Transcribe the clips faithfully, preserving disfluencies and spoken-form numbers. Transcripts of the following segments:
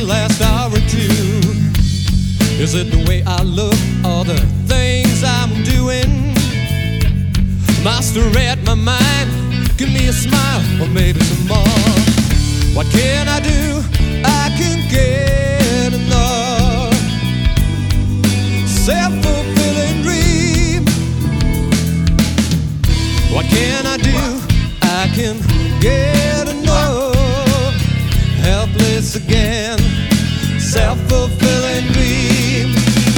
last hour or two. Is it the way I look or the things I'm doing? Master read my mind, give me a smile or maybe some more. What can I do? I can get enough. Self-fulfilling dream. What can I do? I can get enough. Helpless again. Self-fulfilling dream.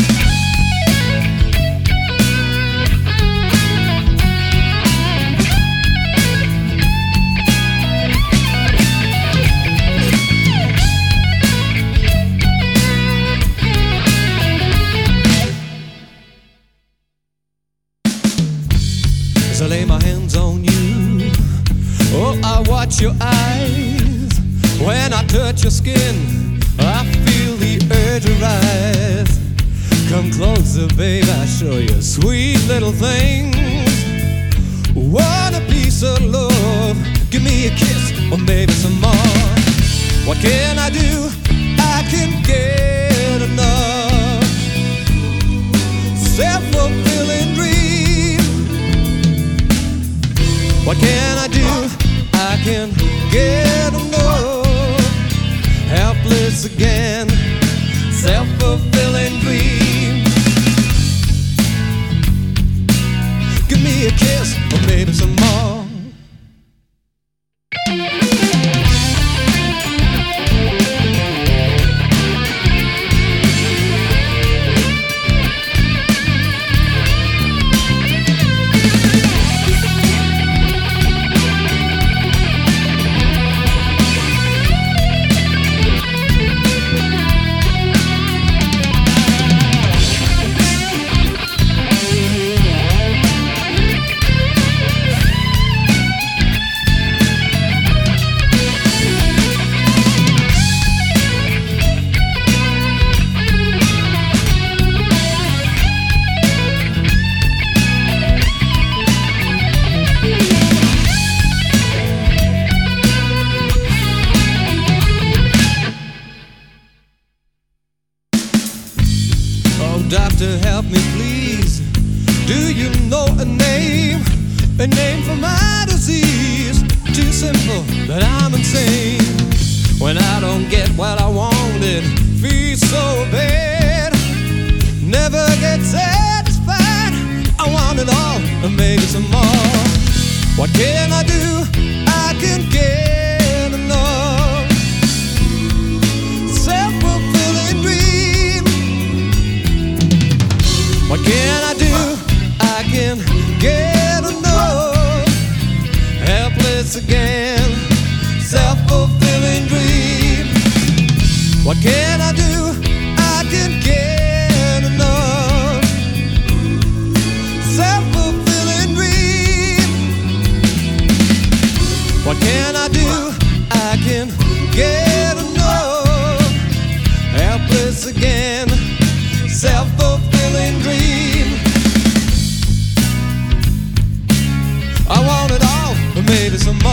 As I lay my hands on you, oh, I watch your eyes. When I touch your skin, I feel the urge arise. Come closer, babe, I show you sweet little things. Want a piece of love? Give me a kiss or maybe some more. What can I do? I can get enough. Self-fulfilling dream. What can I do? I can get enough. Helpless again. Self-fulfilling dream. Give me a kiss or maybe some more. Doctor, help me please. Do you know a name? A name for my disease. Too simple, but I'm insane. When I don't get what I wanted, feel so bad. Never get satisfied. I want it all and maybe some more. What can I do? I can get enough. Self-fulfilling dream. What can I do? I can get enough. Helpless again. Self-fulfilling dream. What can I do? I can get enough. Self-fulfilling dream. What can I do? I can get enough. Helpless again. Self-fulfilling dream. I want it all, but maybe some more.